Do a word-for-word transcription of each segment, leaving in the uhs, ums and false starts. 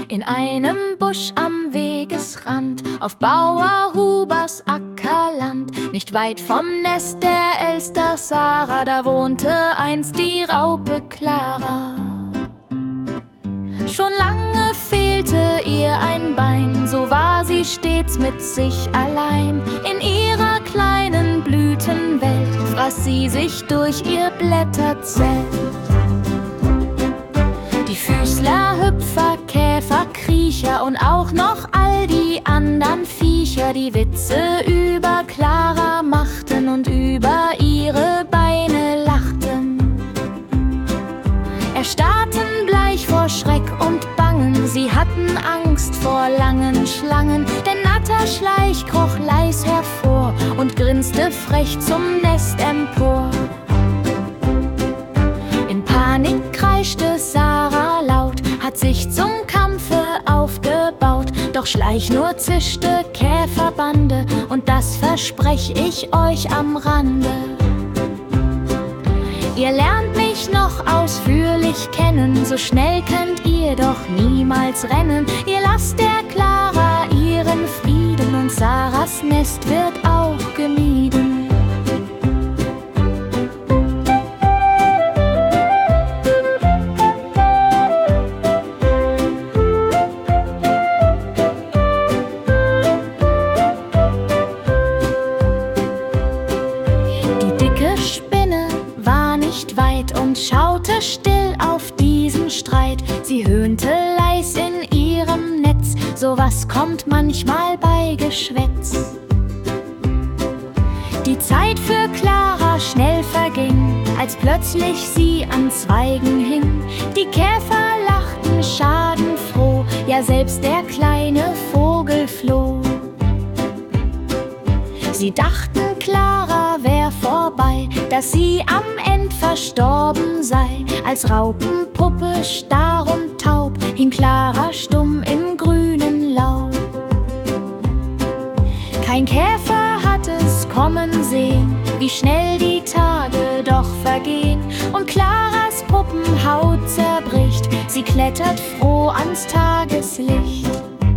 In einem Busch am Wegesrand, auf Bauer Hubers Ackerland, nicht weit vom Nest der Elster Sarah, da wohnte einst die Raupe Clara. Schon lange fehlte ihr ein Bein, so war sie stets mit sich allein. In ihrer kleinen Blütenwelt fraß sie sich durch ihr Blätterzelt. Die Füßler, Hüpfer, Käfer, Kriecher und auch noch all die anderen Viecher, die Witze über Clara machten und über ihre Beine lachten. Erstarrten bleich vor Schreck und Bangen, sie hatten Angst vor langen Schlangen, denn Natterschleich kroch leis hervor und grinste frech zum Nest empor. In Panik kreischte Sarah laut, hat sich zum Kampfe aufgebaut, doch Schleich nur zischte Käferbande, und das versprech ich euch am Rande. Ihr lernt mich noch ausführlich kennen, so schnell könnt ihr doch niemals rennen. Ihr lasst der Clara ihren Frieden, und Sarahs Nest wird auch gemieden. Und schaute still auf diesen Streit. Sie höhnte leis in ihrem Netz, sowas kommt manchmal bei Geschwätz. Die Zeit für Clara schnell verging, als plötzlich sie an Zweigen hing. Die Käfer lachten schadenfroh, ja selbst der kleine Vogel floh. Sie dachten, Clara wär vorbei, dass sie am End verstorben sei. Als Raupenpuppe starr und taub hing Clara stumm im grünen Laub. Kein Käfer hat es kommen sehen, wie schnell die Tage doch vergehen, und Claras Puppenhaut zerbricht, sie klettert froh ans Tageslicht.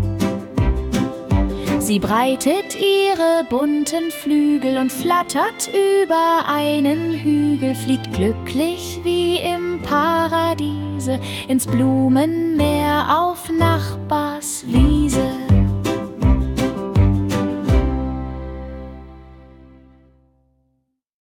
Sie breitet ihre bunten Flügel und flattert über einen Hügel, fliegt glücklich wie im Paradiese ins Blumenmeer auf Nachbars Wiese.